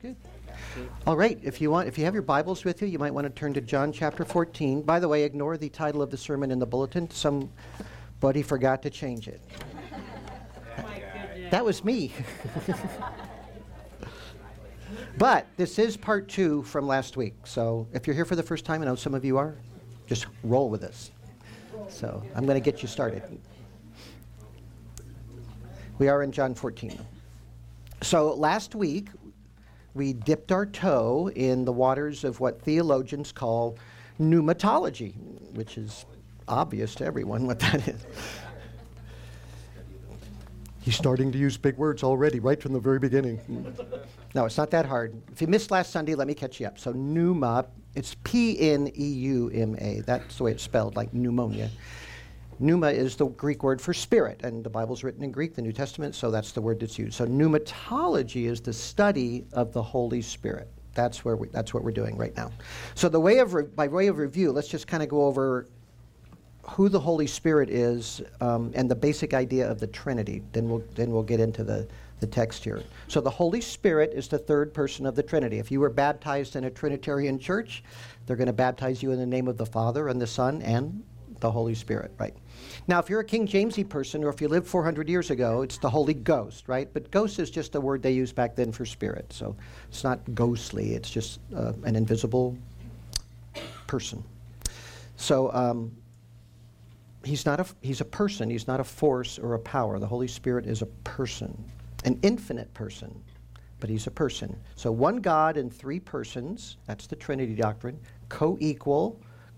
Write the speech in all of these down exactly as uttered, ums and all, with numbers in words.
Good. All right, if you want, if you have your Bibles with you, you might want to turn to John chapter fourteen. By the way, ignore the title of the sermon in the bulletin. Somebody forgot to change it. That was me. But this is part two from last week. So if you're here for the first time, I know some of you are, just roll with us. So I'm going to get you started. We are in John fourteen. So last week, we dipped our toe in the waters of what theologians call pneumatology, which is obvious to everyone what that is. He's starting to use big words already, right from the very beginning. No, it's not that hard. If you missed last Sunday, let me catch you up. So pneuma, it's P N E U M A. That's the way it's spelled, like pneumonia. Pneuma is the Greek word for spirit, and the Bible's written in Greek, the New Testament, so that's the word that's used. So pneumatology is the study of the Holy Spirit. That's where we, that's what we're doing right now. So the way of re- by way of review, let's just kind of go over who the Holy Spirit is um, and the basic idea of the Trinity. Then we'll then we'll get into the, the text here. So the Holy Spirit is the third person of the Trinity. If you were baptized in a Trinitarian church, they're going to baptize you in the name of the Father and the Son and the Holy Spirit, right? Now, if you're a King Jamesy person, or if you lived four hundred years ago, it's the Holy Ghost, right? But ghost is just a word they used back then for spirit. So it's not ghostly. It's just uh, an invisible person. So um, he's not a he's a person. He's not a force or a power. The Holy Spirit is a person, an infinite person, but he's a person. So one God in three persons. That's the Trinity doctrine. Co-equal,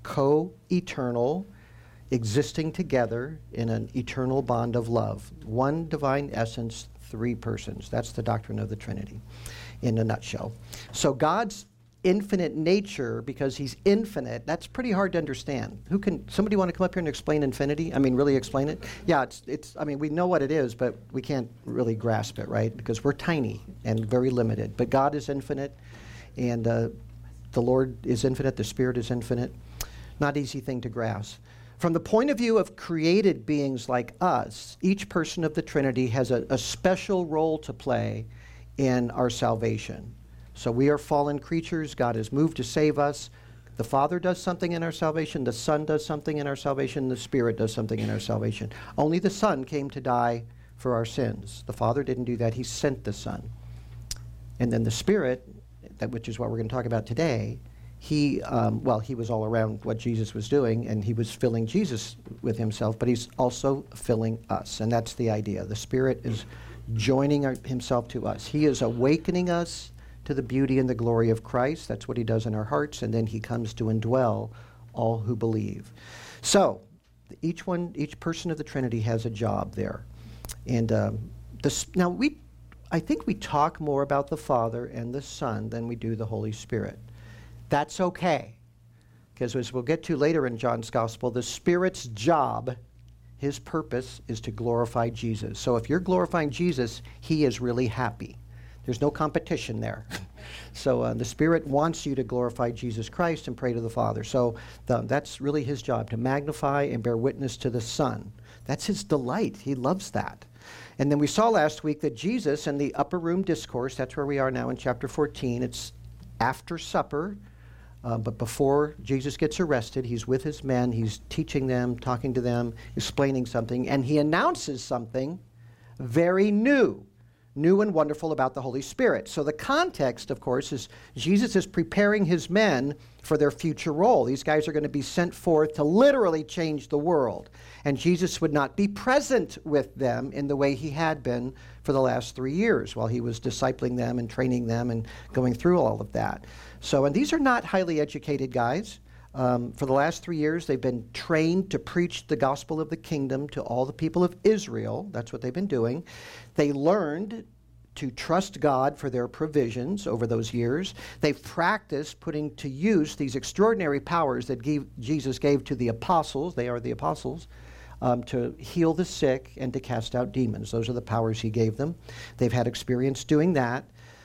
co-eternal, existing together in an eternal bond of love. One divine essence, three persons. That's the doctrine of the Trinity in a nutshell. So God's infinite nature, because he's infinite, that's pretty hard to understand. Who can, somebody want to come up here and explain infinity? I mean, really explain it? Yeah, it's, it's. I mean, we know what it is, but we can't really grasp it, right? Because we're tiny and very limited. But God is infinite, and uh, the Lord is infinite, the Spirit is infinite. Not easy thing to grasp. From the point of view of created beings like us, each person of the Trinity has a, a special role to play in our salvation. So we are fallen creatures. God has moved to save us. The Father does something in our salvation. The Son does something in our salvation. The Spirit does something in our salvation. Only the Son came to die for our sins. The Father didn't do that. He sent the Son. And then the Spirit, that, which is what we're going to talk about today, He, um, well, he was all around what Jesus was doing, and he was filling Jesus with himself, but he's also filling us, and that's the idea. The Spirit is joining our, himself to us. He is awakening us to the beauty and the glory of Christ. That's what he does in our hearts, and then he comes to indwell all who believe. So, each one, each person of the Trinity has a job there. And um, this, now, we, I think we talk more about the Father and the Son than we do the Holy Spirit. That's okay, because as we'll get to later in John's Gospel, the Spirit's job, his purpose, is to glorify Jesus. So if you're glorifying Jesus, he is really happy. There's no competition there. So uh, the Spirit wants you to glorify Jesus Christ and pray to the Father. So the, that's really his job, to magnify and bear witness to the Son. That's his delight. He loves that. And then we saw last week that Jesus in the upper room discourse, that's where we are now in chapter fourteen, it's after supper. Uh, but before Jesus gets arrested, he's with his men, he's teaching them, talking to them, explaining something, and he announces something very new, new and wonderful about the Holy Spirit. So the context, of course, is Jesus is preparing his men for their future role. These guys are going to be sent forth to literally change the world. And Jesus would not be present with them in the way he had been for the last three years while he was discipling them and training them and going through all of that. So, and these are not highly educated guys. Um, for the last three years, they've been trained to preach the gospel of the kingdom to all the people of Israel. That's what they've been doing. They learned to trust God for their provisions over those years. They've practiced putting to use these extraordinary powers that gave, Jesus gave to the apostles. They are the apostles. Um, to heal the sick and to cast out demons. Those are the powers he gave them. They've had experience doing that.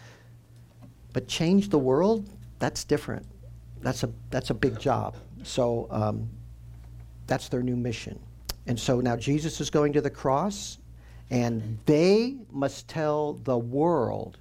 But change the world, that's different. That's a that's a big job. So um, that's their new mission. And so now Jesus is going to the cross, and they must tell the world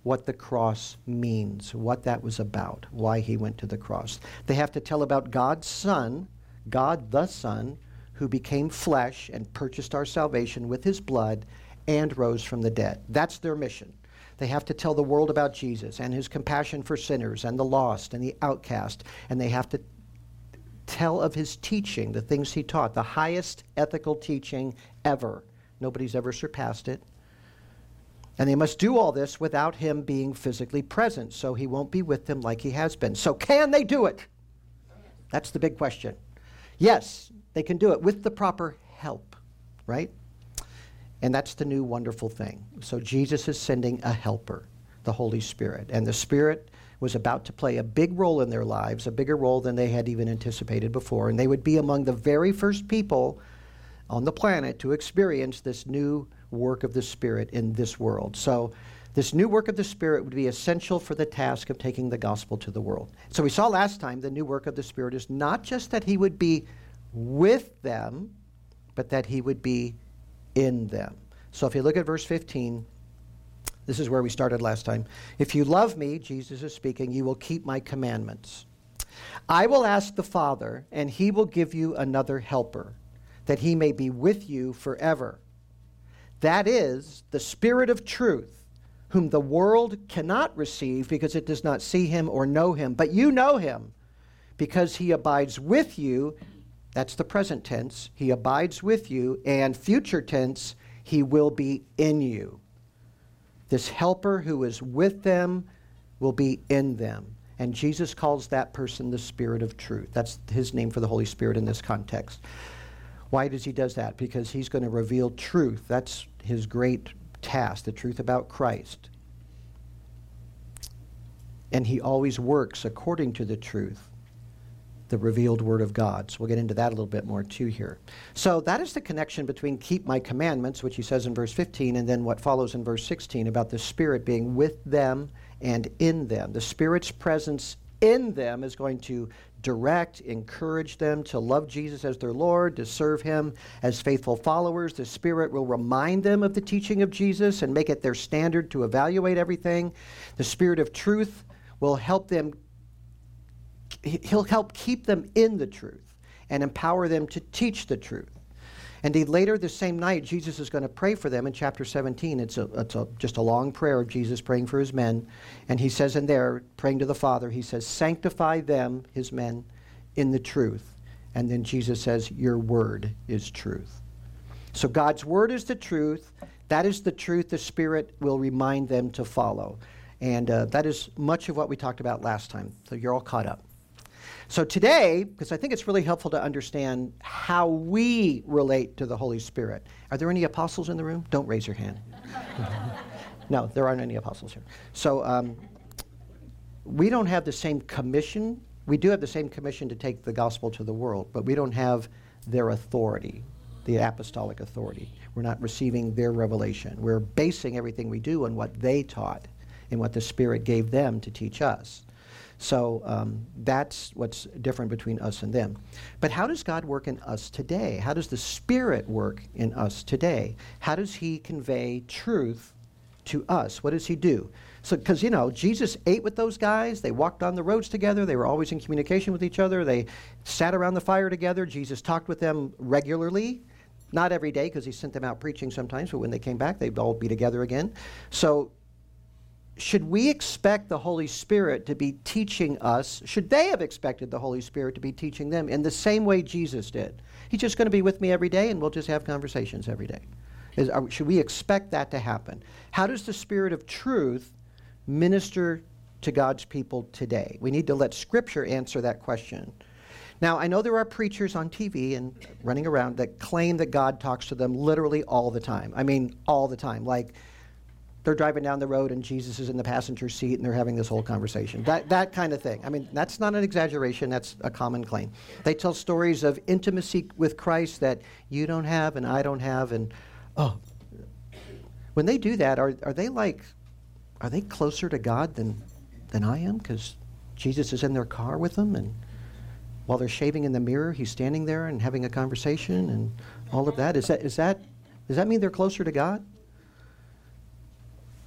what the cross means, what that was about, why he went to the cross. They have to tell about God's Son, God the Son, who became flesh and purchased our salvation with his blood and rose from the dead. That's their mission. They have to tell the world about Jesus and his compassion for sinners and the lost and the outcast. And they have to tell of his teaching, the things he taught, the highest ethical teaching ever. Nobody's ever surpassed it. And they must do all this without him being physically present, so he won't be with them like he has been. So can they do it? That's the big question. Yes, they can do it with the proper help, right? And that's the new wonderful thing. So Jesus is sending a helper, the Holy Spirit. And the Spirit was about to play a big role in their lives, a bigger role than they had even anticipated before. And they would be among the very first people on the planet to experience this new work of the Spirit in this world. So this new work of the Spirit would be essential for the task of taking the gospel to the world. So we saw last time the new work of the Spirit is not just that he would be with them, but that he would be in them. So if you look at verse fifteen, this is where we started last time. If you love me, Jesus is speaking, you will keep my commandments. I will ask the Father, and he will give you another helper, that he may be with you forever. That is the Spirit of truth, whom the world cannot receive because it does not see him or know him. But you know him, because he abides with you. That's the present tense. He abides with you. And future tense, he will be in you. This helper who is with them will be in them. And Jesus calls that person the Spirit of truth. That's his name for the Holy Spirit in this context. Why does he do that? Because he's going to reveal truth. That's his great task, the truth about Christ. And he always works according to the truth, the revealed Word of God. So we'll get into that a little bit more too here. So that is the connection between keep my commandments, which he says in verse fifteen, and then what follows in verse sixteen about the Spirit being with them and in them. The Spirit's presence in them is going to direct, encourage them to love Jesus as their Lord, to serve him as faithful followers. The Spirit will remind them of the teaching of Jesus and make it their standard to evaluate everything. The Spirit of truth will help them, he'll help keep them in the truth and empower them to teach the truth. Indeed, later the same night, Jesus is going to pray for them in chapter seventeen. It's, a, it's a, just a long prayer of Jesus praying for his men. And he says in there, praying to the Father, he says, sanctify them, his men, in the truth. And then Jesus says, your word is truth. So God's word is the truth. That is the truth the Spirit will remind them to follow. And uh, that is much of what we talked about last time. So you're all caught up. So today, because I think it's really helpful to understand how we relate to the Holy Spirit. Are there any apostles in the room? Don't raise your hand. No, there aren't any apostles here. So um, we don't have the same commission. We do have the same commission to take the gospel to the world, but we don't have their authority, the apostolic authority. We're not receiving their revelation. We're basing everything we do on what they taught and what the Spirit gave them to teach us. So um, that's what's different between us and them. But how does God work in us today? How does the Spirit work in us today? How does he convey truth to us? What does he do? So, because, you know, Jesus ate with those guys. They walked on the roads together. They were always in communication with each other. They sat around the fire together. Jesus talked with them regularly. Not every day, because he sent them out preaching sometimes, but when they came back, they'd all be together again. So should we expect the Holy Spirit to be teaching us? Should they have expected the Holy Spirit to be teaching them in the same way Jesus did? He's just going to be with me every day, and we'll just have conversations every day. Is, are, should we expect that to happen? How does the Spirit of truth minister to God's people today? We need to let Scripture answer that question. Now, I know there are preachers on T V and running around that claim that God talks to them literally all the time. I mean, all the time. Like, they're driving down the road and Jesus is in the passenger seat and they're having this whole conversation. That that kind of thing. I mean, that's not an exaggeration. That's a common claim. They tell stories of intimacy with Christ that you don't have and I don't have. And, oh, when they do that, are are they like, are they closer to God than, than I am? Because Jesus is in their car with them, and while they're shaving in the mirror, he's standing there and having a conversation and all of that. Is that is that, does that mean they're closer to God?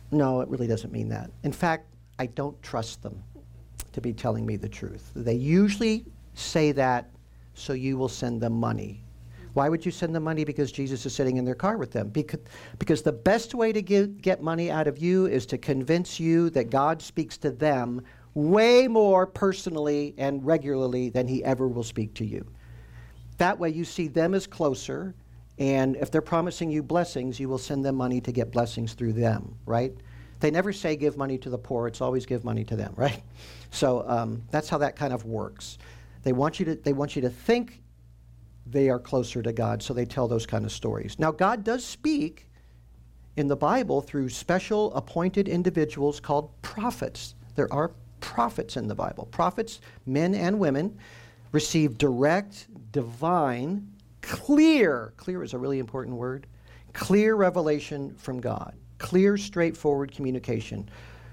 No, it really doesn't mean that. In fact, I don't trust them to be telling me the truth. They usually say that so you will send them money. Why would you send them money? Because Jesus is sitting in their car with them. Because, because the best way to give, get money out of you is to convince you that God speaks to them way more personally and regularly than he ever will speak to you. That way you see them as closer, and if they're promising you blessings, you will send them money to get blessings through them, right? They never say give money to the poor. It's always give money to them, right? So um, that's how that kind of works. They want you to, they want you to think they are closer to God, so they tell those kind of stories. Now, God does speak in the Bible through special appointed individuals called prophets. There are prophets in the Bible. Prophets, men and women, receive direct, divine, clear, clear is a really important word, clear revelation from God. Clear, straightforward communication.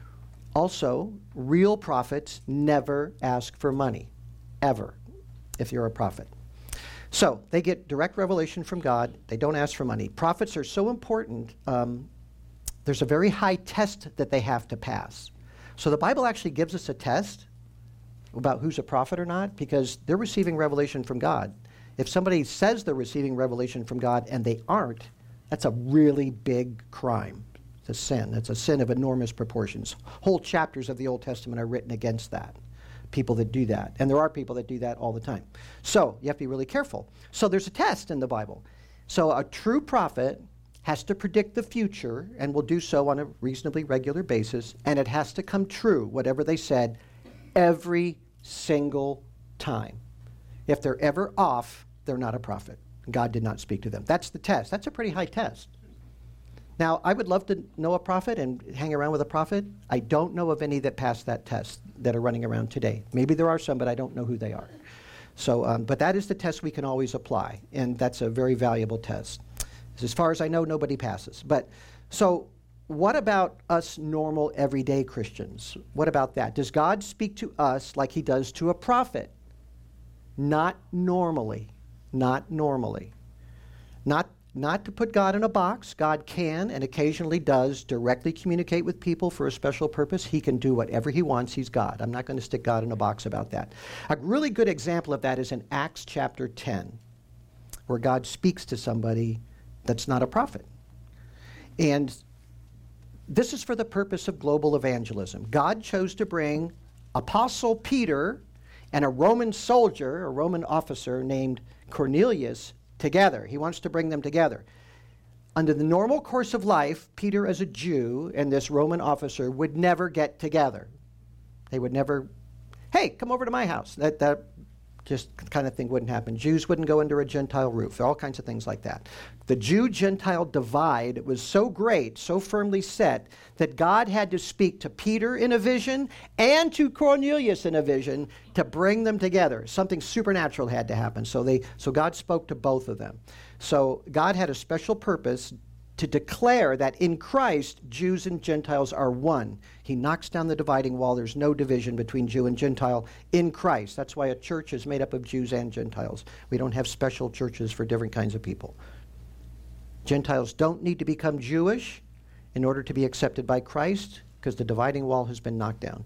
Also, real prophets never ask for money, ever, if you're a prophet. So, they get direct revelation from God. They don't ask for money. Prophets are so important. Um, there's a very high test that they have to pass. So the Bible actually gives us a test about who's a prophet or not, because they're receiving revelation from God. If somebody says they're receiving revelation from God and they aren't, that's a really big crime. It's a sin. It's a sin of enormous proportions. Whole chapters of the Old Testament are written against that. People that do that. And there are people that do that all the time. So you have to be really careful. So there's a test in the Bible. So a true prophet has to predict the future and will do so on a reasonably regular basis, and it has to come true, whatever they said, every single time. If they're ever off, they're not a prophet. God did not speak to them. That's the test. That's a pretty high test. Now, I would love to know a prophet and hang around with a prophet. I don't know of any that passed that test that are running around today. Maybe there are some, but I don't know who they are. So, um, but that is the test we can always apply, and that's a very valuable test. As far as I know, nobody passes. But so what about us normal, everyday Christians? What about that? Does God speak to us like he does to a prophet? Not normally. Not normally. Not Not to put God in a box. God can and occasionally does directly communicate with people for a special purpose. He can do whatever he wants. He's God. I'm not going to stick God in a box about that. A really good example of that is in Acts chapter ten, where God speaks to somebody that's not a prophet. And this is for the purpose of global evangelism. God chose to bring Apostle Peter and a Roman soldier, a Roman officer named Cornelius, together. He wants to bring them together. Under the normal course of life, Peter as a Jew and this Roman officer would never get together. They would never, hey, come over to my house. That, that just kind of thing wouldn't happen. Jews wouldn't go under a Gentile roof. All kinds of things like that. The Jew-Gentile divide was so great, so firmly set, that God had to speak to Peter in a vision and to Cornelius in a vision to bring them together. Something supernatural had to happen. So they, so God spoke to both of them. So God had a special purpose to declare that in Christ, Jews and Gentiles are one. He knocks down the dividing wall. There's no division between Jew and Gentile in Christ. That's why a church is made up of Jews and Gentiles. We don't have special churches for different kinds of people. Gentiles don't need to become Jewish in order to be accepted by Christ, because the dividing wall has been knocked down.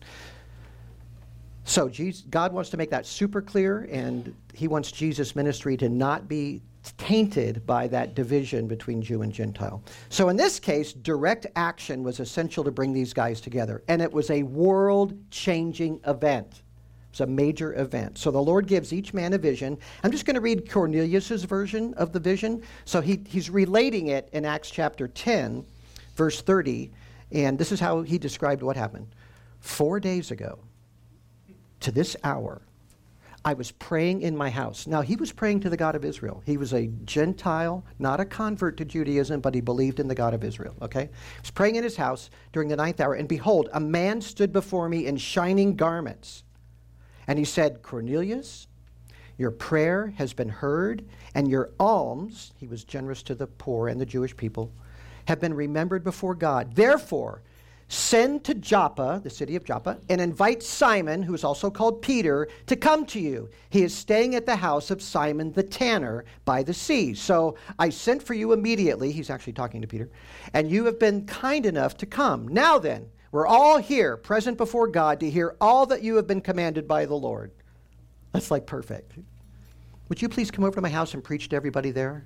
So Jesus, God wants to make that super clear, and he wants Jesus' ministry to not be tainted by that division between Jew and Gentile. So in this case, direct action was essential to bring these guys together, and it was a world-changing event. It's a major event. So the Lord gives each man a vision. I'm just going to read Cornelius' version of the vision. So he, he's relating it in Acts chapter ten, verse thirty, and this is how he described what happened. Four days ago, to this hour, I was praying in my house. Now, he was praying to the God of Israel. He was a Gentile, not a convert to Judaism, but he believed in the God of Israel, okay? He was praying in his house during the ninth hour, and behold, a man stood before me in shining garments. And he said, Cornelius, your prayer has been heard, and your alms, he was generous to the poor and the Jewish people, have been remembered before God. Therefore, Send to Joppa, the city of Joppa, and invite Simon, who is also called Peter, to come to you. He is staying at the house of Simon the tanner by the sea. So I sent for you immediately." He's actually talking to Peter. "And you have been kind enough to come. Now then, we're all here, present before God, to hear all that you have been commanded by the Lord." That's like perfect. "Would you please come over to my house and preach to everybody there?"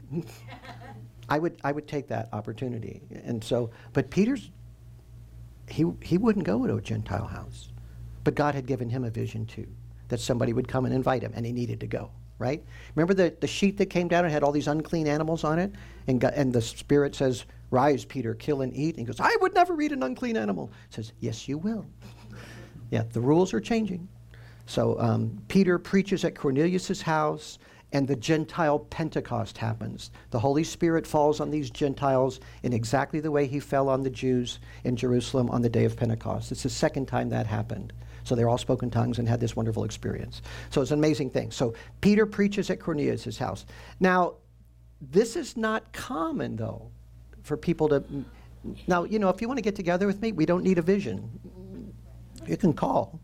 I would I would take that opportunity. And so, but Peter's, he he wouldn't go to a Gentile house. But God had given him a vision too, that somebody would come and invite him, and he needed to go, right? Remember the, the sheet that came down and had all these unclean animals on it? And, God, and the Spirit says, "Rise, Peter, kill and eat." And he goes, "I would never eat an unclean animal." He says, "Yes, you will." Yeah, the rules are changing. So um, Peter preaches at Cornelius' house, and the Gentile Pentecost happens. The Holy Spirit falls on these Gentiles in exactly the way he fell on the Jews in Jerusalem on the day of Pentecost. It's the second time that happened. So they all spoke in tongues and had this wonderful experience. So it's an amazing thing. So Peter preaches at Cornelius' house. Now, this is not common, though, for people to... Now, you know, if you want to get together with me, we don't need a vision. You can call.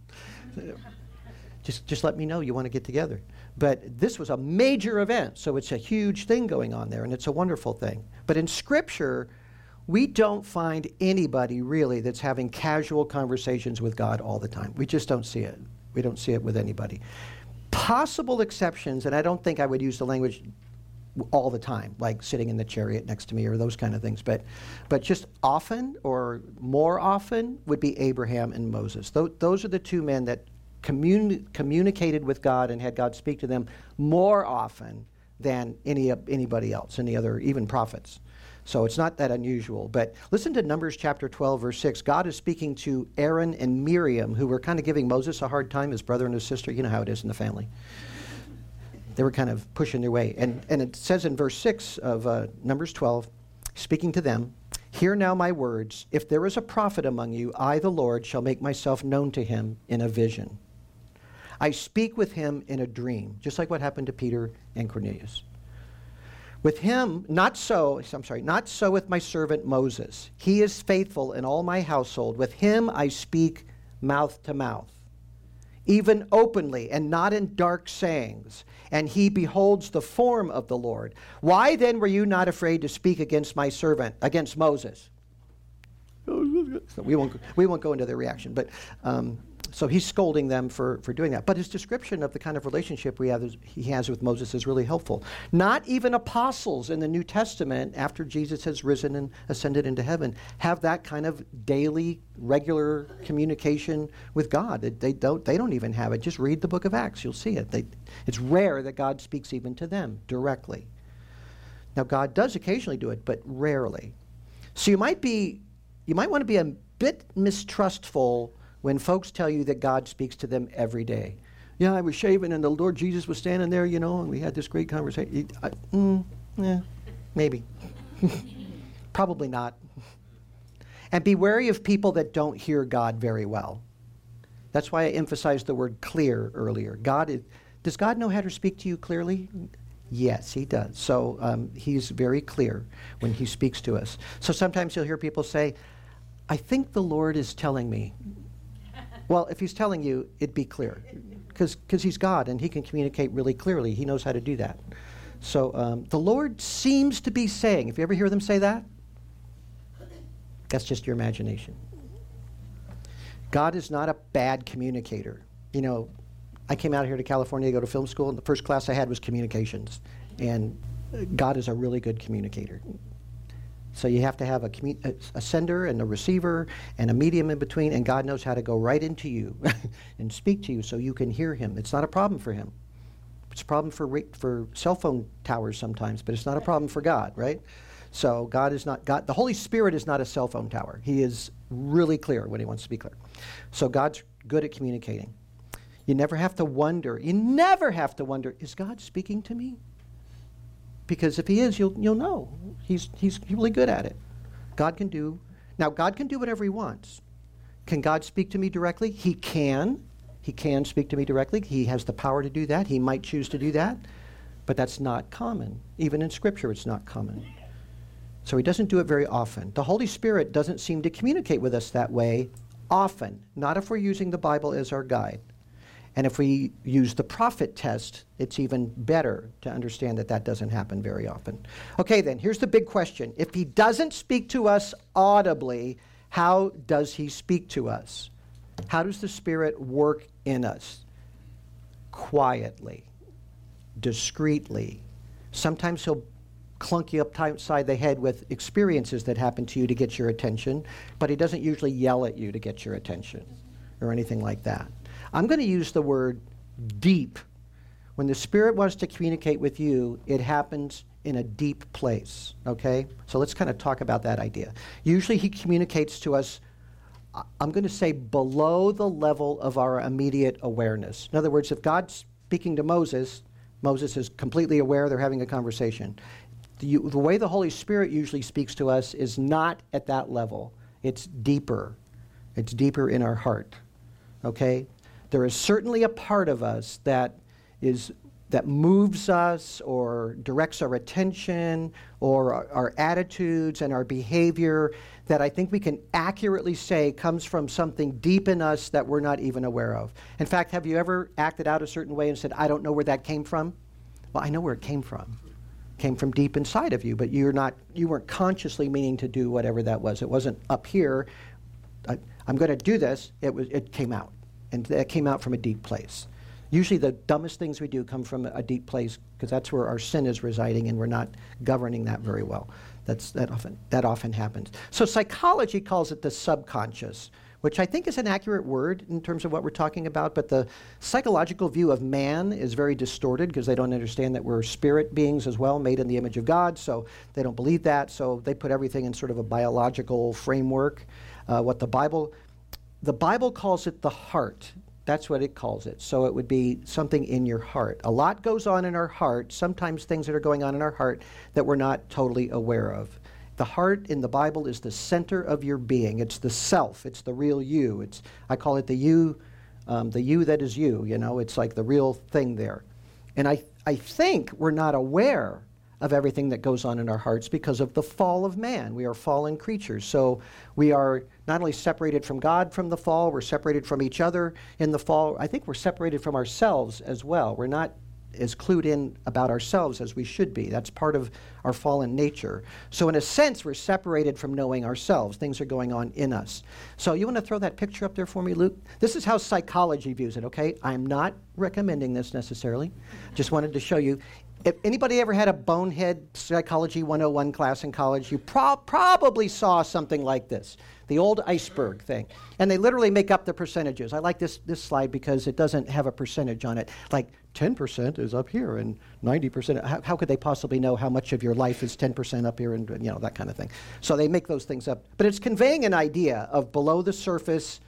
Just, just let me know you want to get together. But this was a major event, so it's a huge thing going on there, and it's a wonderful thing. But in Scripture, we don't find anybody really that's having casual conversations with God all the time. We just don't see it. We don't see it with anybody. Possible exceptions, and I don't think I would use the language all the time, like sitting in the chariot next to me or those kind of things, but but just often or more often would be Abraham and Moses. Th- those are the two men that Communi- communicated with God and had God speak to them more often than any uh, anybody else, any other, even prophets. So it's not that unusual. But listen to Numbers chapter twelve, verse six. God is speaking to Aaron and Miriam, who were kind of giving Moses a hard time, his brother and his sister. You know how it is in the family. They were kind of pushing their way. And, and it says in verse six of uh, Numbers twelve, speaking to them, "Hear now my words. If there is a prophet among you, I, the Lord, shall make myself known to him in a vision. I speak with him in a dream," just like what happened to Peter and Cornelius. "With him, not so, I'm sorry, not so with my servant Moses. He is faithful in all my household. With him I speak mouth to mouth, even openly and not in dark sayings. And he beholds the form of the Lord. Why then were you not afraid to speak against my servant, against Moses?" So we won't we won't go into the reaction, but um, so he's scolding them for, for doing that. But his description of the kind of relationship we have is, he has with Moses is really helpful. Not even apostles in the New Testament, after Jesus has risen and ascended into heaven, have that kind of daily, regular communication with God. They, they don't they don't even have it. Just read the book of Acts. You'll see it. They, it's rare that God speaks even to them directly. Now, God does occasionally do it, but rarely. So you might be, you might want to be a bit mistrustful when folks tell you that God speaks to them every day. "Yeah, I was shaving and the Lord Jesus was standing there, you know, and we had this great conversation." I, mm, yeah, maybe. Probably not. And be wary of people that don't hear God very well. That's why I emphasized the word clear earlier. God is, does God know how to speak to you clearly? Yes, he does. So um, he's very clear when he speaks to us. So sometimes you'll hear people say, "I think the Lord is telling me." Well, if he's telling you, it'd be clear, because he's God and he can communicate really clearly. He knows how to do that. So um, the Lord seems to be saying, if you ever hear them say that, that's just your imagination. God is not a bad communicator. You know, I came out here to California to go to film school, and the first class I had was communications. And God is a really good communicator. So you have to have a, commu- a sender and a receiver and a medium in between, and God knows how to go right into you and speak to you so you can hear him. It's not a problem for him. It's a problem for re- for cell phone towers sometimes, but it's not a problem for God, right? So God is not, God. The Holy Spirit is not a cell phone tower. He is really clear when he wants to be clear. So God's good at communicating. You never have to wonder, you never have to wonder, is God speaking to me? Because if he is, you'll you'll know. He's he's really good at it. God can do, now God can do whatever he wants. Can God speak to me directly? He can. He can speak to me directly. He has the power to do that. He might choose to do that. But that's not common. Even in Scripture, it's not common. So he doesn't do it very often. The Holy Spirit doesn't seem to communicate with us that way often, not if we're using the Bible as our guide. And if we use the prophet test, it's even better to understand that that doesn't happen very often. Okay, then, here's the big question. If he doesn't speak to us audibly, how does he speak to us? How does the Spirit work in us? Quietly, discreetly. Sometimes he'll clunk you upside the head with experiences that happen to you to get your attention, but he doesn't usually yell at you to get your attention or anything like that. I'm going to use the word deep. When the Spirit wants to communicate with you, it happens in a deep place, okay? So let's kind of talk about that idea. Usually he communicates to us, I'm going to say, below the level of our immediate awareness. In other words, if God's speaking to Moses, Moses is completely aware they're having a conversation. The, the way the Holy Spirit usually speaks to us is not at that level. It's deeper. It's deeper in our heart, okay? There is certainly a part of us that is that moves us or directs our attention or our, our attitudes and our behavior that I think we can accurately say comes from something deep in us that we're not even aware of. In fact, have you ever acted out a certain way and said, I don't know where that came from? Well, I know where it came from. It came from deep inside of you, but you're not, you weren't consciously meaning to do whatever that was. It wasn't up here, I, I'm going to do this. It was, it came out. And that came out from a deep place. Usually the dumbest things we do come from a deep place because that's where our sin is residing and we're not governing that very well. That's, that, often, that often happens. So psychology calls it the subconscious, which I think is an accurate word in terms of what we're talking about, but the psychological view of man is very distorted because they don't understand that we're spirit beings as well, made in the image of God, so they don't believe that, so they put everything in sort of a biological framework. Uh, what the Bible... The Bible calls it the heart. That's what it calls it. So it would be something in your heart. A lot goes on in our heart, sometimes things that are going on in our heart that we're not totally aware of. The heart in the Bible is the center of your being. It's the self. It's the real you. It's I call it the you, um, the you that is you. You know, it's like the real thing there. And I, I think we're not aware of everything that goes on in our hearts because of the fall of man. We are fallen creatures. So we are not only separated from God from the fall, we're separated from each other in the fall. I think we're separated from ourselves as well. We're not as clued in about ourselves as we should be. That's part of our fallen nature. So in a sense, we're separated from knowing ourselves. Things are going on in us. So you want to throw that picture up there for me, Luke? This is how psychology views it, okay? I'm not recommending this necessarily. Just wanted to show you. If anybody ever had a bonehead Psychology one oh one class in college, you pro- probably saw something like this, the old iceberg thing. And they literally make up the percentages. I like this, this slide because it doesn't have a percentage on it. Like ten percent is up here and ninety percent. How, how could they possibly know how much of your life is ten percent up here and, you know, that kind of thing. So they make those things up. But it's conveying an idea of below the surface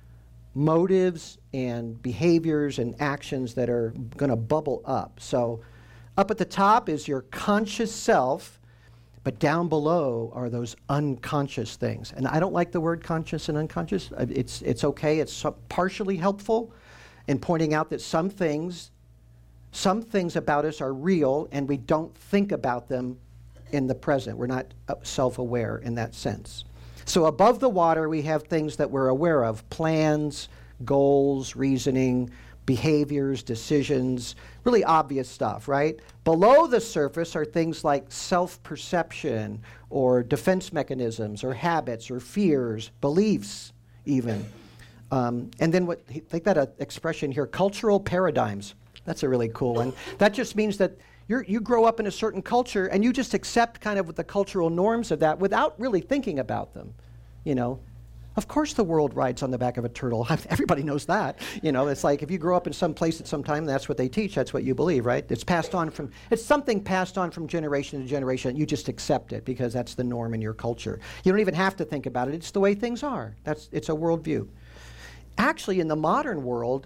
motives and behaviors and actions that are going to bubble up. So up at the top is your conscious self, but down below are those unconscious things. And I don't like the word conscious and unconscious. It's, it's okay. It's partially helpful in pointing out that some things, some things about us are real and we don't think about them in the present. We're not self-aware in that sense. So above the water, we have things that we're aware of, plans, goals, reasoning, behaviors, decisions, really obvious stuff, right? Below the surface are things like self-perception or defense mechanisms or habits or fears, beliefs even. Um, and then what, take that uh, expression here, cultural paradigms. That's a really cool one. That just means that you're, you grow up in a certain culture and you just accept kind of the cultural norms of that without really thinking about them, you know. Of course the world rides on the back of a turtle. Everybody knows that. You know, it's like if you grow up in some place at some time, that's what they teach. That's what you believe, right? It's passed on from, it's something passed on from generation to generation. You just accept it because that's the norm in your culture. You don't even have to think about it. It's the way things are. That's, it's a worldview. Actually, in the modern world,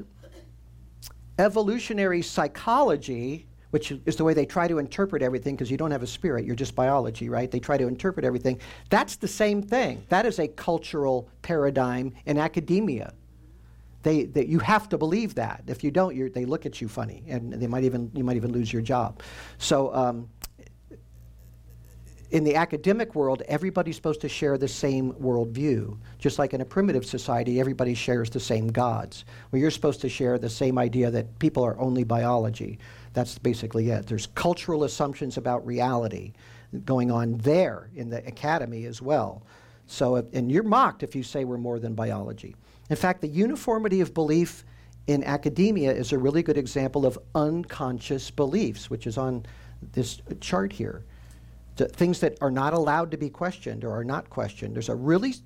evolutionary psychology, which is the way they try to interpret everything because you don't have a spirit, you're just biology, right? They try to interpret everything. That's the same thing. That is a cultural paradigm in academia. They, they, you have to believe that. If you don't, you're, they look at you funny, and they might even you might even lose your job. So um, In the academic world, everybody's supposed to share the same worldview. Just like in a primitive society, everybody shares the same gods. Well, you're supposed to share the same idea that people are only biology. That's basically it. There's cultural assumptions about reality going on there in the academy as well. So, and you're mocked if you say we're more than biology. In fact, the uniformity of belief in academia is a really good example of unconscious beliefs, which is on this chart here. The things that are not allowed to be questioned or are not questioned. There's a really,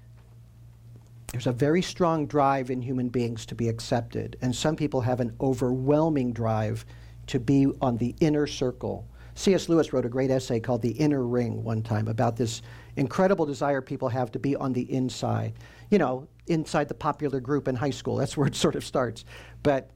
there's a very strong drive in human beings to be accepted, and some people have an overwhelming drive to be on the inner circle. C S Lewis wrote a great essay called The Inner Ring one time about this incredible desire people have to be on the inside. You know, inside the popular group in high school. That's where it sort of starts. But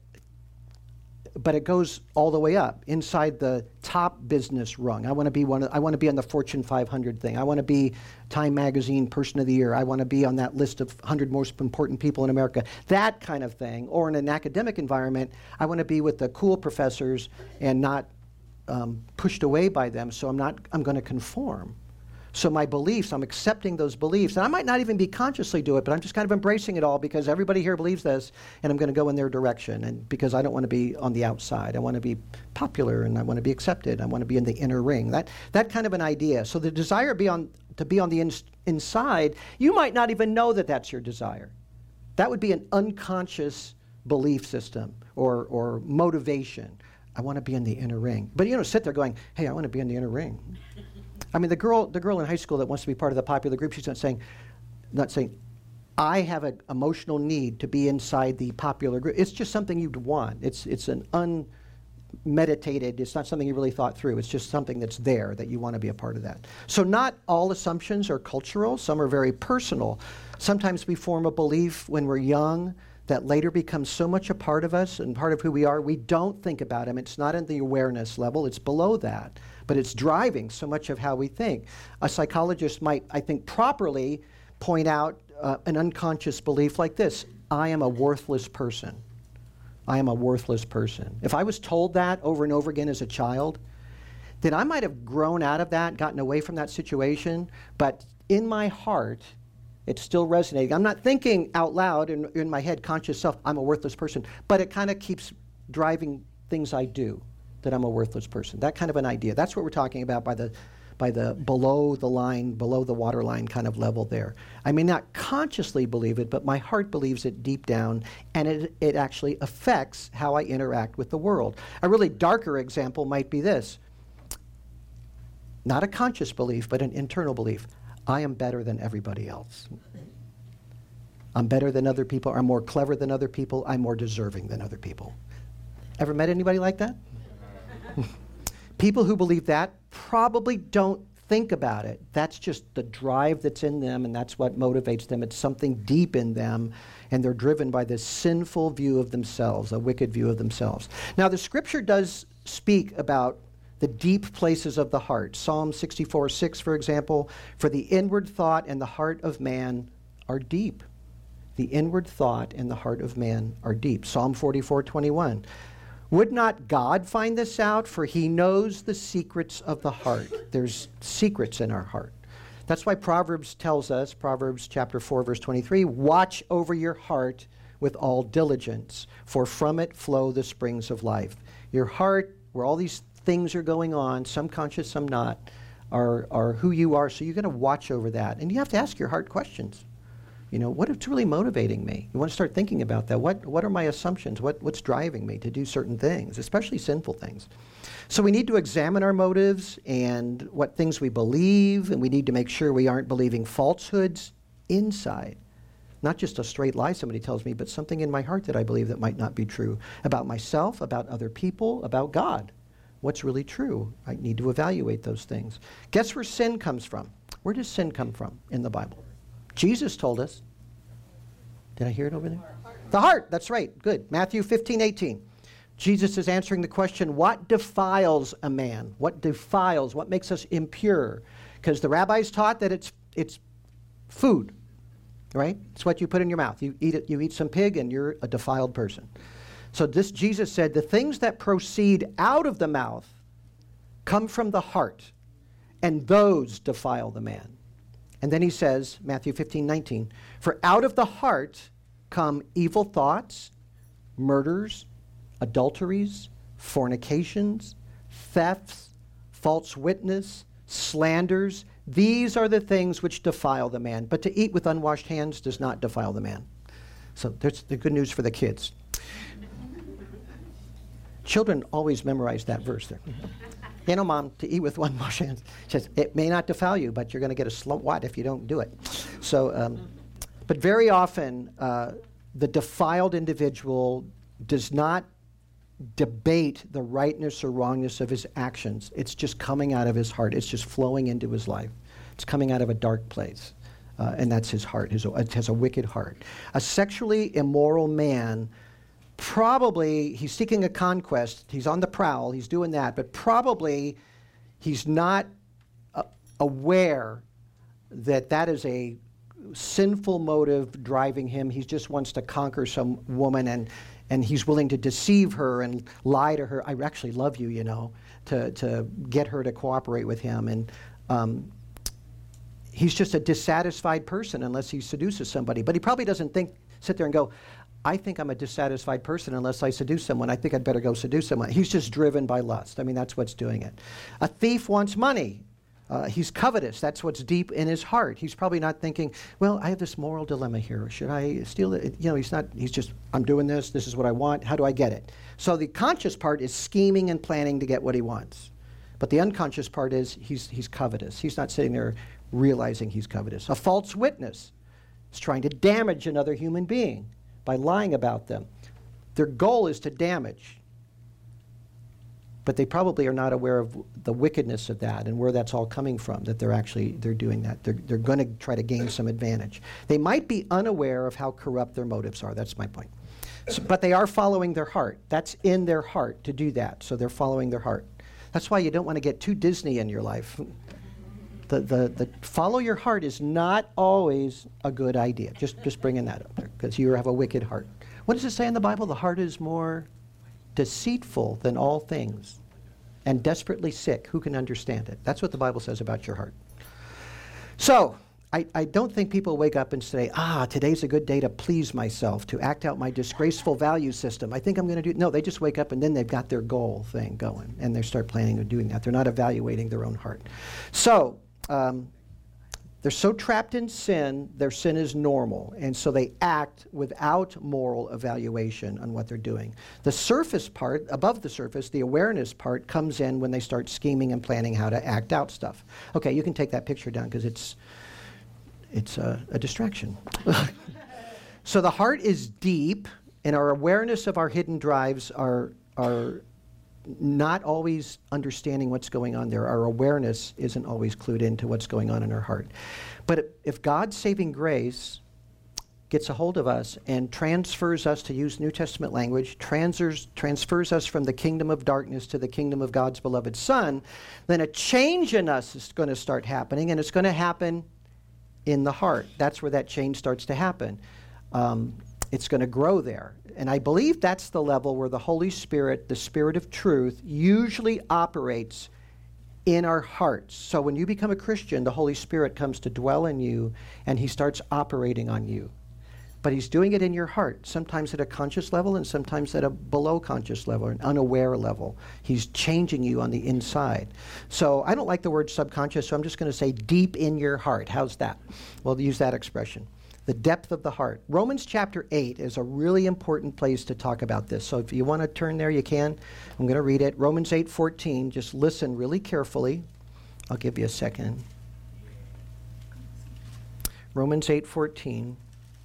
but it goes all the way up inside the top business rung. I want to be one of, I want to be on the Fortune five hundred thing. I want to be Time Magazine Person of the Year. I want to be on that list of one hundred most important people in America. That kind of thing. Or in an academic environment, I want to be with the cool professors and not um, pushed away by them, so I'm not I'm going to conform. So my beliefs, I'm accepting those beliefs. And I might not even be consciously do it, but I'm just kind of embracing it all because everybody here believes this, and I'm going to go in their direction. And because I don't want to be on the outside. I want to be popular, and I want to be accepted. I want to be in the inner ring. That that kind of an idea. So the desire be on, to be on the in, inside, you might not even know that that's your desire. That would be an unconscious belief system or or motivation. I want to be in the inner ring. But you know, sit there going, hey, I want to be in the inner ring. I mean, the girl, the girl in high school that wants to be part of the popular group, she's not saying, not saying, I have an emotional need to be inside the popular group. It's just something you'd want. It's it's an unmeditated. It's not something you really thought through. It's just something that's there that you want to be a part of that. So not all assumptions are cultural. Some are very personal. Sometimes we form a belief when we're young that later becomes so much a part of us and part of who we are, we don't think about them. It's not at the awareness level. It's below that. But it's driving so much of how we think. A psychologist might, I think, properly point out uh, an unconscious belief like this: I am a worthless person. I am a worthless person. If I was told that over and over again as a child, then I might have grown out of that, gotten away from that situation, but in my heart, it's still resonating. I'm not thinking out loud in, in my head, conscious self, I'm a worthless person, but it kind of keeps driving things I do. That I'm a worthless person. That kind of an idea. That's what we're talking about by the by the below the line, below the waterline kind of level there. I may not consciously believe it, but my heart believes it deep down, and it, it actually affects how I interact with the world. A really darker example might be this. Not a conscious belief, but an internal belief. I am better than everybody else. I'm better than other people. I'm more clever than other people. I'm more deserving than other people. Ever met anybody like that? People who believe that probably don't think about it. That's just the drive that's in them, and that's what motivates them. It's something deep in them, and they're driven by this sinful view of themselves, a wicked view of themselves. Now, the scripture does speak about the deep places of the heart. Psalm sixty-four six, for example, for the inward thought and the heart of man are deep. The inward thought and the heart of man are deep. Psalm forty-four twenty-one. Would not God find this out? For he knows the secrets of the heart. There's secrets in our heart. That's why Proverbs tells us, Proverbs chapter four, verse twenty-three, watch over your heart with all diligence, for from it flow the springs of life. Your heart, where all these things are going on, some conscious, some not, are, are who you are. So you're going to watch over that. And you have to ask your heart questions. You know, what's really motivating me? You want to start thinking about that. What what are my assumptions? What what's driving me to do certain things, especially sinful things? So we need to examine our motives and what things we believe, and we need to make sure we aren't believing falsehoods inside. Not just a straight lie somebody tells me, but something in my heart that I believe that might not be true about myself, about other people, about God. What's really true? I need to evaluate those things. Guess where sin comes from? Where does sin come from in the Bible? Jesus told us. Did I hear it over there? Heart. The heart, that's right. Good. Matthew fifteen eighteen. Jesus is answering the question, what defiles a man? What defiles? What makes us impure? Because the rabbis taught that it's it's food, right? It's what you put in your mouth. You eat it, you eat some pig and you're a defiled person. So this Jesus said, the things that proceed out of the mouth come from the heart. and those defile the man. And then he says, Matthew fifteen nineteen, for out of the heart come evil thoughts, murders, adulteries, fornications, thefts, false witness, slanders. These are the things which defile the man. But to eat with unwashed hands does not defile the man. So there's the good news for the kids. Children always memorize that verse there. You know, Mom, to eat with unwashed hands. She says, it may not defile you, but you're going to get a slow what if you don't do it. So, um, but very often, uh, the defiled individual does not debate the rightness or wrongness of his actions. It's just coming out of his heart. It's just flowing into his life. It's coming out of a dark place. Uh, and that's his heart. His, it has a wicked heart. A sexually immoral man, probably, he's seeking a conquest. He's on the prowl. He's doing that. But probably he's not uh, aware that that is a sinful motive driving him. He just wants to conquer some woman, and and he's willing to deceive her and lie to her. I actually love you, you know, to, to get her to cooperate with him. And um, he's just a dissatisfied person unless he seduces somebody. But he probably doesn't think, sit there and go, I think I'm a dissatisfied person unless I seduce someone. I think I'd better go seduce someone. He's just driven by lust. I mean, that's what's doing it. A thief wants money. Uh, he's covetous. That's what's deep in his heart. He's probably not thinking, well, I have this moral dilemma here. Should I steal it? You know, he's not, he's just, I'm doing this. This is what I want. How do I get it? So the conscious part is scheming and planning to get what he wants. But the unconscious part is he's, he's covetous. He's not sitting there realizing he's covetous. A false witness is trying to damage another human being by lying about them. Their goal is to damage. But they probably are not aware of the wickedness of that and where that's all coming from, that they're actually, they're doing that. They're, they're going to try to gain some advantage. They might be unaware of how corrupt their motives are. That's my point. So, but they are following their heart. That's in their heart to do that. So they're following their heart. That's why you don't want to get too Disney in your life. The, the, the follow your heart is not always a good idea. Just, just bringing that up there, because you have a wicked heart. What does it say in the Bible? The heart is more deceitful than all things, and desperately sick. Who can understand it? That's what the Bible says about your heart. So, I, I don't think people wake up and say, ah, today's a good day to please myself, to act out my disgraceful value system. I think I'm going to do... No, they just wake up and then they've got their goal thing going, and they start planning on doing that. They're not evaluating their own heart. So, um, they're so trapped in sin, their sin is normal, and so they act without moral evaluation on what they're doing. The surface part, above the surface, the awareness part, comes in when they start scheming and planning how to act out stuff. Okay, you can take that picture down because it's, it's a, a distraction. So the heart is deep, and our awareness of our hidden drives are, are not always understanding what's going on there. Our awareness isn't always clued into what's going on in our heart. But if God's saving grace gets a hold of us and transfers us, to use New Testament language, transfers, transfers us from the kingdom of darkness to the kingdom of God's beloved Son, then a change in us is going to start happening, and it's going to happen in the heart. That's where that change starts to happen. Um, it's going to grow there. And I believe that's the level where the Holy Spirit, the Spirit of truth, usually operates in our hearts. So when you become a Christian, the Holy Spirit comes to dwell in you, and he starts operating on you. But he's doing it in your heart, sometimes at a conscious level and sometimes at a below conscious level, an unaware level. He's changing you on the inside. So I don't like the word subconscious, so I'm just going to say deep in your heart. How's that? We'll use that expression. The depth of the heart. Romans chapter eight is a really important place to talk about this. So if you want to turn there, you can. I'm going to read it. Romans eight fourteen. Just listen really carefully. I'll give you a second. Romans eight fourteen.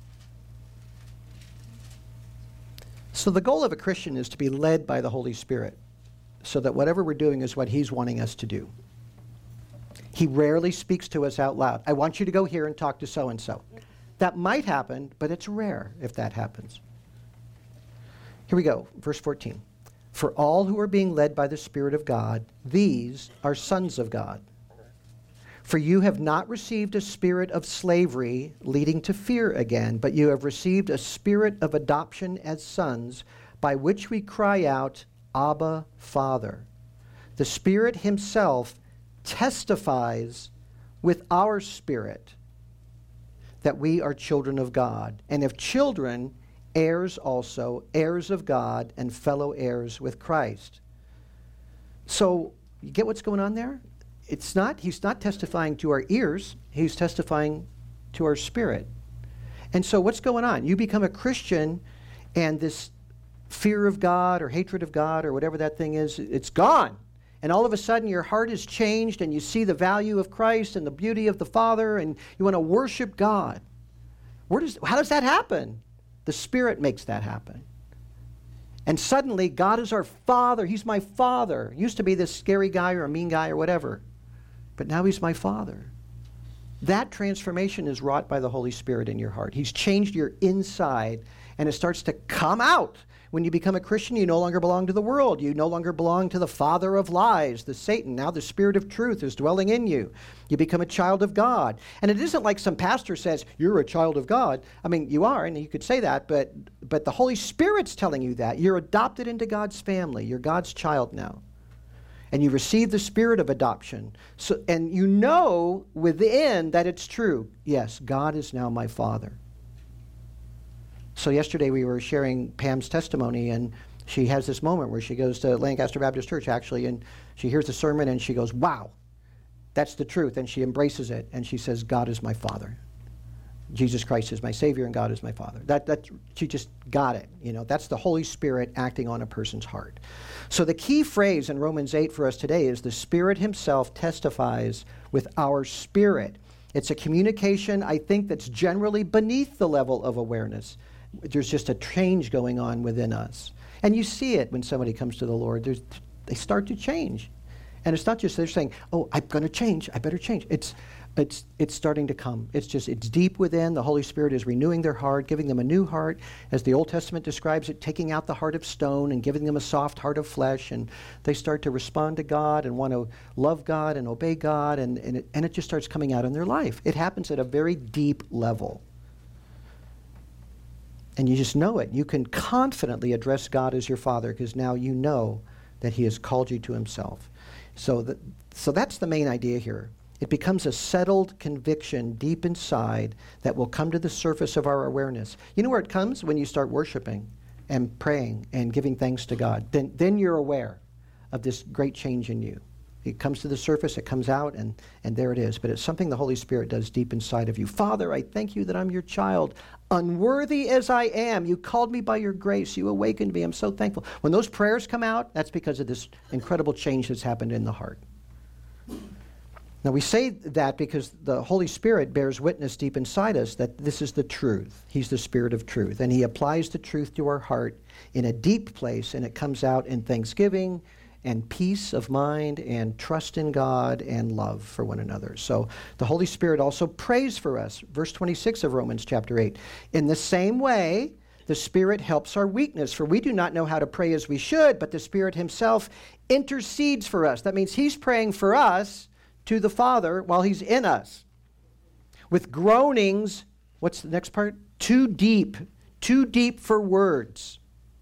So the goal of a Christian is to be led by the Holy Spirit, so that whatever we're doing is what he's wanting us to do. He rarely speaks to us out loud. I want you to go here and talk to so-and-so. That might happen, but it's rare if that happens. Here we go, verse fourteen. For all who are being led by the Spirit of God, these are sons of God. For you have not received a spirit of slavery leading to fear again, but you have received a spirit of adoption as sons, by which we cry out, Abba, Father. The Spirit himself testifies with our spirit that we are children of God. And if children, heirs also, heirs of God, and fellow heirs with Christ. So, you get what's going on there? It's not, he's not testifying to our ears, he's testifying to our spirit. And so what's going on? You become a Christian, and this fear of God or hatred of God or whatever that thing is, it's gone. And all of a sudden your heart is changed, and you see the value of Christ and the beauty of the Father, and you want to worship God. Where does, how does that happen? The Spirit makes that happen. And suddenly God is our Father. He's my Father. Used to be this scary guy or a mean guy or whatever. But now he's my Father. That transformation is wrought by the Holy Spirit in your heart. He's changed your inside, and it starts to come out. When you become a Christian, you no longer belong to the world. You no longer belong to the father of lies, the Satan. Now the Spirit of truth is dwelling in you. You become a child of God. And it isn't like some pastor says, you're a child of God. I mean, you are, and you could say that, but, but the Holy Spirit's telling you that. You're adopted into God's family. You're God's child now. And you receive the spirit of adoption. So, and you know within that it's true. Yes, God is now my Father. So yesterday we were sharing Pam's testimony, and she has this moment where she goes to Lancaster Baptist Church, actually, and she hears the sermon, and she goes, wow, that's the truth. And she embraces it, and she says, God is my Father. Jesus Christ is my Savior, and God is my Father. That, that, she just got it. You know, that's the Holy Spirit acting on a person's heart. So the key phrase in Romans eight for us today is the Spirit himself testifies with our spirit. It's a communication, I think, that's generally beneath the level of awareness. There's just a change going on within us. And you see it when somebody comes to the Lord. There's, they start to change. And it's not just they're saying, oh, I'm going to change. I better change. It's, it's, it's starting to come. It's just, it's deep within. The Holy Spirit is renewing their heart, giving them a new heart. As the Old Testament describes it, taking out the heart of stone and giving them a soft heart of flesh. And they start to respond to God and want to love God and obey God. And, and, it, and it just starts coming out in their life. It happens at a very deep level. And you just know it. You can confidently address God as your Father because now you know that he has called you to himself. So, that, so that's the main idea here. It becomes a settled conviction deep inside that will come to the surface of our awareness. You know where it comes? When you start worshiping and praying and giving thanks to God. Then, then you're aware of this great change in you. It comes to the surface, it comes out, and, and there it is. But it's something the Holy Spirit does deep inside of you. Father, I thank you that I'm your child. Unworthy as I am, you called me by your grace. You awakened me. I'm so thankful. When those prayers come out, that's because of this incredible change that's happened in the heart. Now, we say that because the Holy Spirit bears witness deep inside us that this is the truth. He's the Spirit of truth. And he applies the truth to our heart in a deep place, and it comes out in thanksgiving and peace of mind and trust in God and love for one another. So the Holy Spirit also prays for us. Verse twenty-six of Romans chapter eight. In the same way, the Spirit helps our weakness, for we do not know how to pray as we should, but the Spirit himself intercedes for us. That means he's praying for us to the Father while he's in us. With groanings, what's the next part? Too deep, too deep for words.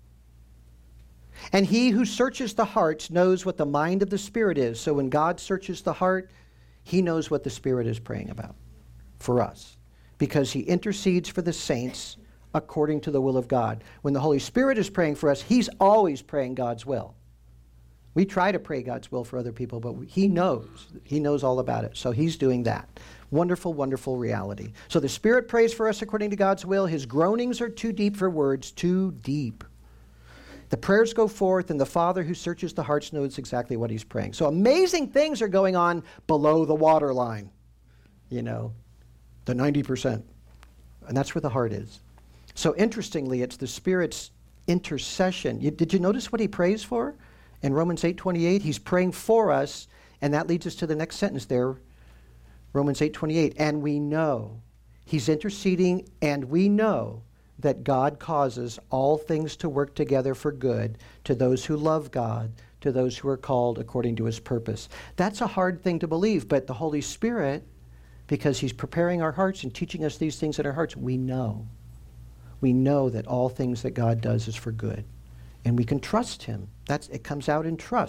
And he who searches the hearts knows what the mind of the Spirit is. So when God searches the heart, he knows what the Spirit is praying about for us, because he intercedes for the saints according to the will of God. When the Holy Spirit is praying for us, he's always praying God's will. We try to pray God's will for other people, but he knows. He knows all about it. So he's doing that. Wonderful, wonderful reality. So the Spirit prays for us according to God's will. His groanings are too deep for words, too deep. The prayers go forth, and the Father who searches the hearts knows exactly what he's praying. So amazing things are going on below the waterline, you know, the ninety percent. And that's where the heart is. So interestingly, it's the Spirit's intercession. You, did you notice what he prays for? In Romans eight twenty-eight, he's praying for us, and that leads us to the next sentence there, Romans eight twenty-eight. And we know, he's interceding, and we know that God causes all things to work together for good to those who love God, to those who are called according to his purpose. That's a hard thing to believe, but the Holy Spirit, because he's preparing our hearts and teaching us these things in our hearts, we know. We know that all things that God does is for good. And we can trust him. That's, it comes out in trust.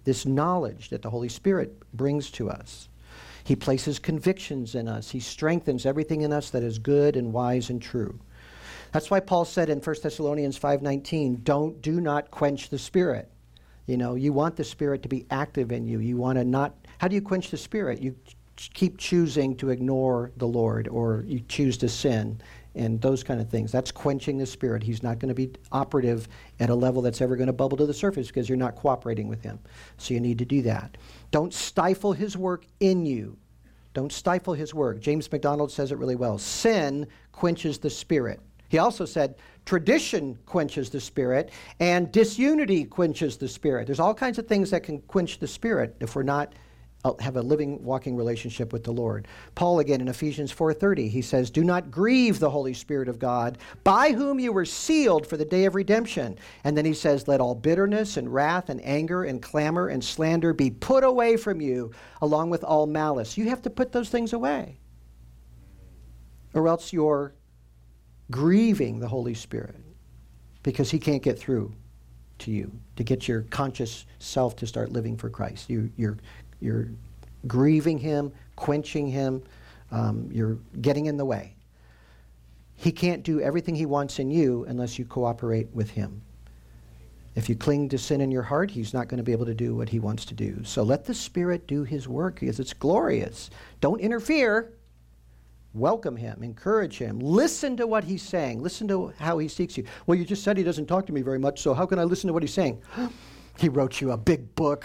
this knowledge that the Holy Spirit brings to us. He places convictions in us. He strengthens everything in us that is good and wise and true. That's why Paul said in First Thessalonians five nineteen, don't, do not quench the Spirit. You know, you want the Spirit to be active in you. You want to not, how do you quench the Spirit? You ch- keep choosing to ignore the Lord, or you choose to sin, and those kind of things. That's quenching the Spirit. He's not going to be operative at a level that's ever going to bubble to the surface because you're not cooperating with him. So you need to do that. Don't stifle his work in you. Don't stifle his work. James MacDonald says it really well. Sin quenches the Spirit. He also said tradition quenches the Spirit and disunity quenches the Spirit. There's all kinds of things that can quench the Spirit if we're not uh, have a living, walking relationship with the Lord. Paul, again, in Ephesians four thirty, he says, do not grieve the Holy Spirit of God, by whom you were sealed for the day of redemption. And then he says, let all bitterness and wrath and anger and clamor and slander be put away from you, along with all malice. You have to put those things away, or else you're grieving the Holy Spirit, because he can't get through to you to get your conscious self to start living for Christ. You, you're, you're grieving him, quenching him, um, you're getting in the way. He can't do everything he wants in you unless you cooperate with him. If you cling to sin in your heart, he's not going to be able to do what he wants to do. So let the Spirit do his work, because it's glorious. Don't interfere. Welcome him, encourage him, listen to what he's saying, listen to how he seeks you. Well, you just said he doesn't talk to me very much, so how can I listen to what he's saying? He wrote you a big book.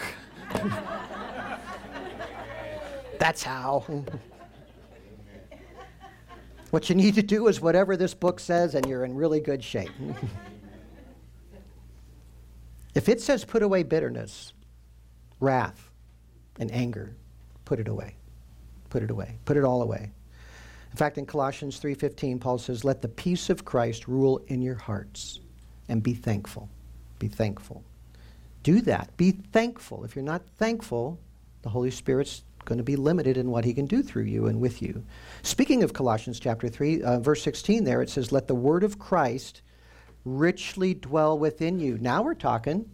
That's how. What you need to do is whatever this book says, and you're in really good shape. If it says put away bitterness, wrath, and anger, put it away. Put it away. Put it all away. In fact, in Colossians three fifteen, Paul says, let the peace of Christ rule in your hearts, and be thankful. Be thankful. Do that. Be thankful. If you're not thankful, the Holy Spirit's going to be limited in what he can do through you and with you. Speaking of Colossians chapter three, uh, verse sixteen there, it says, let the word of Christ richly dwell within you. Now we're talking.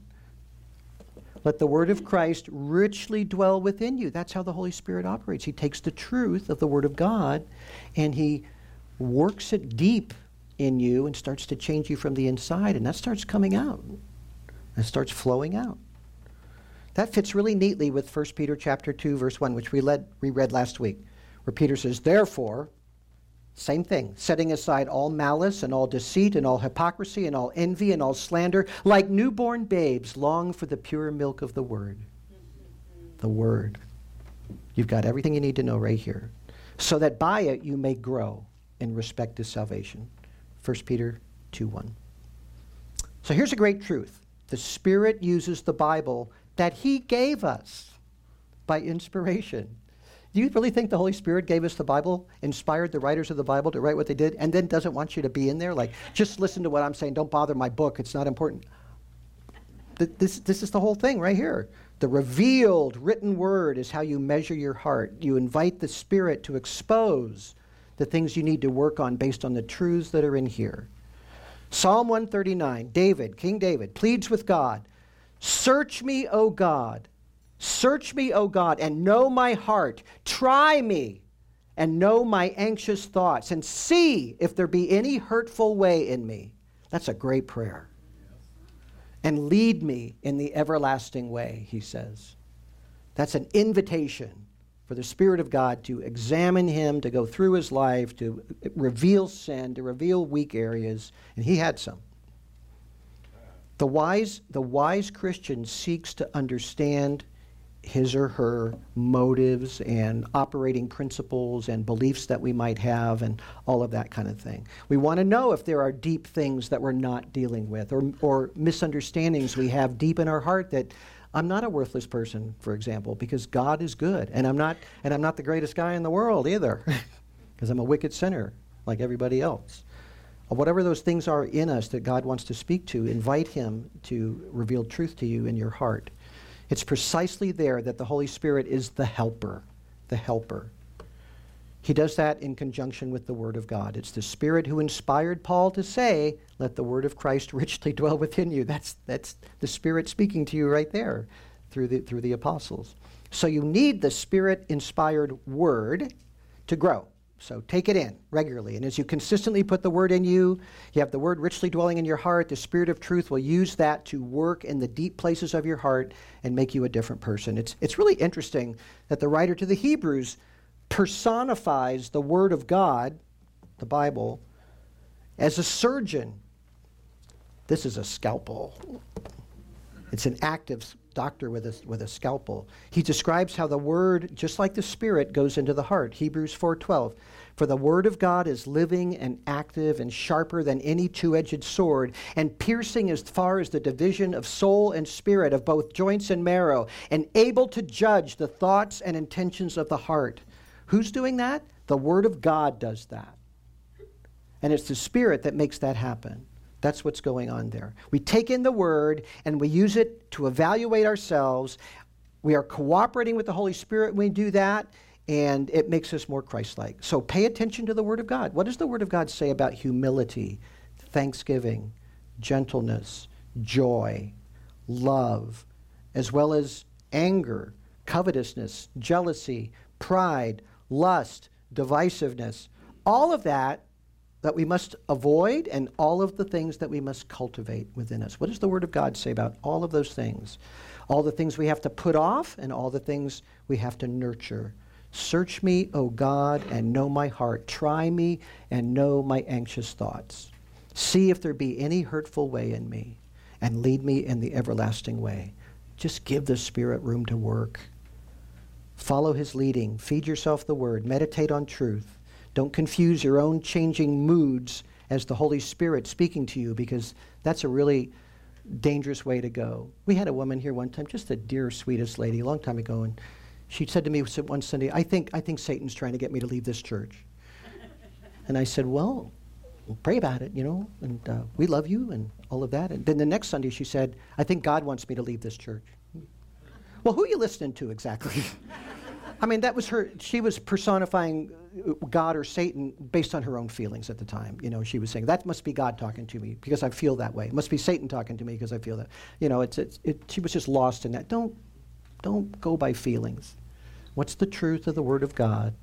Let the word of Christ richly dwell within you. That's how the Holy Spirit operates. He takes the truth of the word of God and he works it deep in you and starts to change you from the inside, and that starts coming out. It starts flowing out. That fits really neatly with First Peter chapter two, verse one, which we, led, we read last week, where Peter says, therefore, same thing, setting aside all malice and all deceit and all hypocrisy and all envy and all slander, like newborn babes, long for the pure milk of the word. The word. You've got everything you need to know right here. So that by it you may grow in respect to salvation. First Peter two one. So here's a great truth. The Spirit uses the Bible that he gave us by inspiration. Do you really think the Holy Spirit gave us the Bible, inspired the writers of the Bible to write what they did, and then doesn't want you to be in there? Like, just listen to what I'm saying. Don't bother my book. It's not important. Th- this, this is the whole thing right here. The revealed written word is how you measure your heart. You invite the Spirit to expose the things you need to work on based on the truths that are in here. Psalm one thirty-nine, David, King David, pleads with God, search me, O God. Search me, O God, and know my heart. Try me and know my anxious thoughts, and see if there be any hurtful way in me. That's a great prayer. And lead me in the everlasting way, he says. That's an invitation for the Spirit of God to examine him, to go through his life, to reveal sin, to reveal weak areas, and he had some. The wise, the wise Christian seeks to understand his or her motives and operating principles and beliefs that we might have and all of that kind of thing. We want to know if there are deep things that we're not dealing with, or, or misunderstandings we have deep in our heart that I'm not a worthless person, for example, because God is good, and I'm not and I'm not the greatest guy in the world either, because I'm a wicked sinner like everybody else. Or whatever those things are in us that God wants to speak to, invite him to reveal truth to you in your heart. It's precisely there that the Holy Spirit is the helper, the helper. He does that in conjunction with the Word of God. It's the Spirit who inspired Paul to say, let the Word of Christ richly dwell within you. That's, that's the Spirit speaking to you right there. through the, through the apostles. So you need the Spirit-inspired word to grow. So take it in regularly. And as you consistently put the word in you, you have the word richly dwelling in your heart, the Spirit of truth will use that to work in the deep places of your heart and make you a different person. It's, it's really interesting that the writer to the Hebrews personifies the Word of God, the Bible, as a surgeon. This is a scalpel. It's an active doctor with a, with a scalpel. He describes how the Word, just like the Spirit, goes into the heart. Hebrews four twelve. For the Word of God is living and active and sharper than any two-edged sword, and piercing as far as the division of soul and spirit, of both joints and marrow, and able to judge the thoughts and intentions of the heart. Who's doing that? The Word of God does that. And it's the Spirit that makes that happen. That's what's going on there. We take in the Word and we use it to evaluate ourselves. We are cooperating with the Holy Spirit when we do that, and it makes us more Christ-like. So pay attention to the Word of God. What does the Word of God say about humility, thanksgiving, gentleness, joy, love, as well as anger, covetousness, jealousy, pride, lust, divisiveness? All of that that we must avoid, and all of the things that we must cultivate within us. What does the Word of God say about all of those things? All the things we have to put off, and all the things we have to nurture. Search me, O God, and know my heart. Try me and know my anxious thoughts. See if there be any hurtful way in me, and lead me in the everlasting way. Just give the Spirit room to work. Follow His leading. Feed yourself the Word. Meditate on truth. Don't confuse your own changing moods as the Holy Spirit speaking to you, because that's a really dangerous way to go. We had a woman here one time, just the dear, sweetest lady, a long time ago, and she said to me one Sunday, I think, I think Satan's trying to get me to leave this church. And I said, well, pray about it, you know, and uh, we love you and all of that. And then the next Sunday she said, I think God wants me to leave this church. Well, who are you listening to exactly? I mean, that was her, she was personifying God or Satan based on her own feelings at the time. You know, she was saying, that must be God talking to me because I feel that way. It must be Satan talking to me because I feel that. You know, it's, it's, it, she was just lost in that. Don't, don't go by feelings. What's the truth of the Word of God?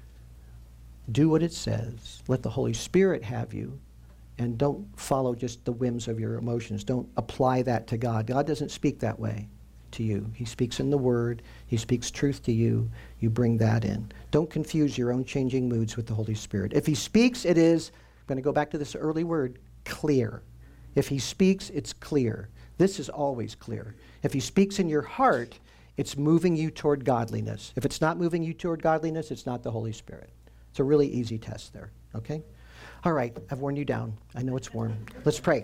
Do what it says. Let the Holy Spirit have you, and don't follow just the whims of your emotions. Don't apply that to God. God doesn't speak that way to you. He speaks in the Word. He speaks truth to you. You bring that in. Don't confuse your own changing moods with the Holy Spirit. If He speaks, it is, I'm going to go back to this early word, clear. If He speaks, it's clear. This is always clear. If He speaks in your heart, it's moving you toward godliness. If it's not moving you toward godliness, it's not the Holy Spirit. It's a really easy test there, okay? All right, I've worn you down. I know it's warm. Let's pray.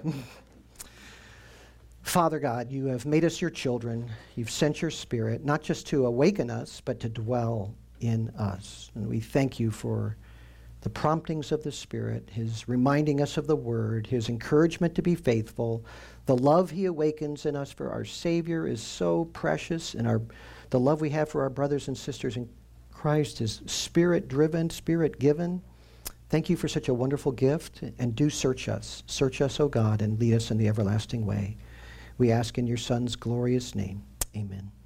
Father God, you have made us your children. You've sent your Spirit, not just to awaken us, but to dwell in us. And we thank you for the promptings of the Spirit, His reminding us of the Word, His encouragement to be faithful. The love He awakens in us for our Savior is so precious, and our the love we have for our brothers and sisters in Christ is Spirit-driven, Spirit-given. Thank you for such a wonderful gift, and do search us. Search us, O God, and lead us in the everlasting way. We ask in your Son's glorious name. Amen.